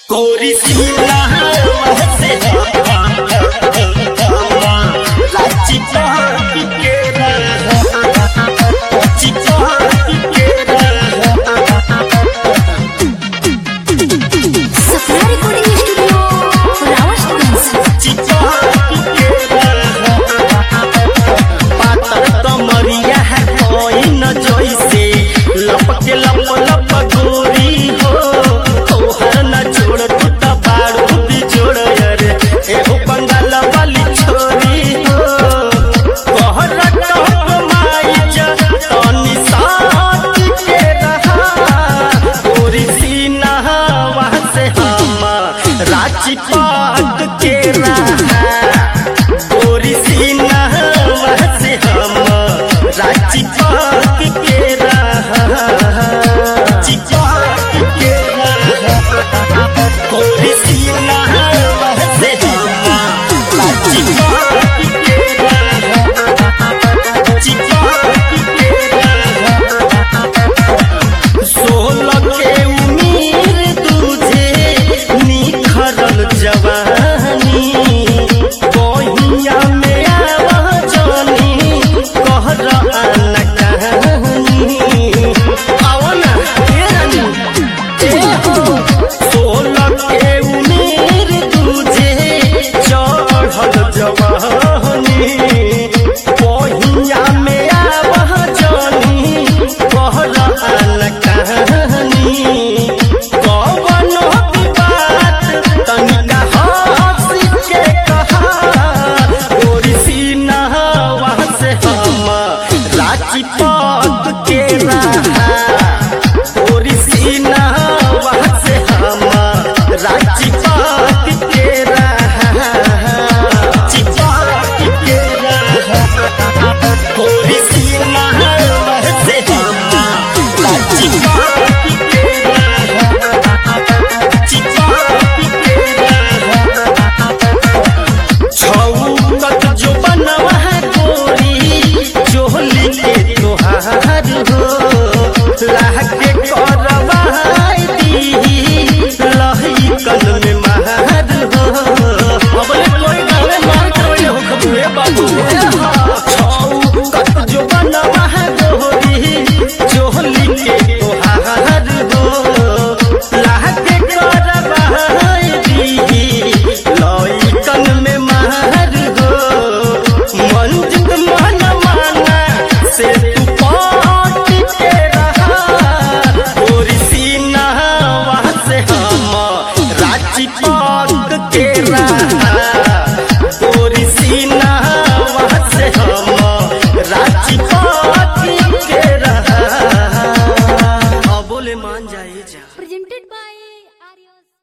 कोरी सीना से लाची पाकी के सपना रिकॉर्डिंग स्टूडियो पातर कमरिया है कोई न जैसे लपके लप लप गोरी हो तोहर न जोड़ तू त बारू भी जोड़ यार एगो बंगाल वाली छोरी हो कहर टप माई जा तनी साथ के रहा गोरी सीना वहां से हम रांची पाक के रहा गोरी सीना वहां से हम रांची पाक के रहा गोरी सीना वहां से हम रांची पाक के सोलह के उम्मीद तुझे निखरल जवानी बहिया में आवाजनी कहर आना कहानी आओ ना सोलह के उम्मीद तुझे चढ़ल जवानी बहिया में आवाजनी कहर आना कहानी कवनो बात तनिका हंसी के कहा गोरी सीना वहां से हम रांची पाक के रहा गोरी सीना वहां से हम रांची पाक के रहा गोरी सीना वहां से हम रांची पाक के छौकत जो बनवा है गोरी चोली के तोहार हो लाके करवा दी लही कन में मार हो अबले कोई गावे मार करवे हो खबुए बाबू छौकत जो बनवा है गोरी चोली के तोहार हो लाके करवा दी लही कन में मार हो मंजिल मन माना से तू पाट के रहा गोरी सीना वहां से हम रांची पाक के रहा गोरी सीना वहां से हम रांची पाक के रहा बोले मान जाए जा प्रेजेंटेड बाय आर्यस।